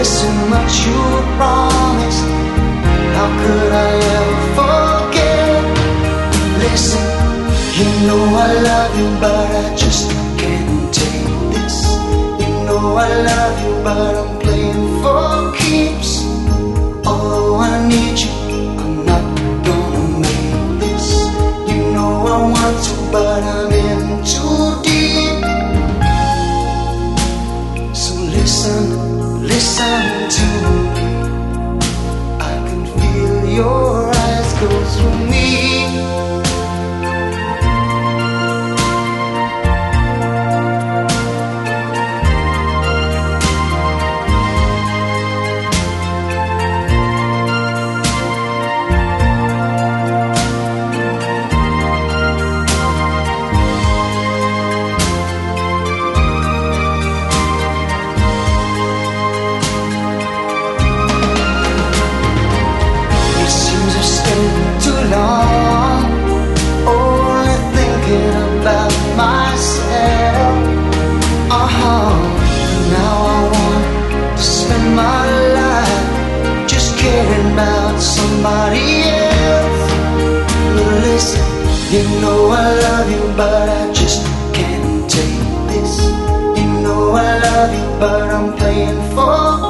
missing what you promised. How could I ever forget? Listen, you know I love you, but I just can't take this. You know I love you, but I'm playing for keeps. Although I need you, I'm not gonna make this. You know I want to, but I'm in too deep. So listen, listen to me. I can feel your eyes go through me. Too long, only thinking about myself. Now I want to spend my life just caring about somebody else. But listen, you know I love you, but I just can't take this. You know I love you, but I'm playing for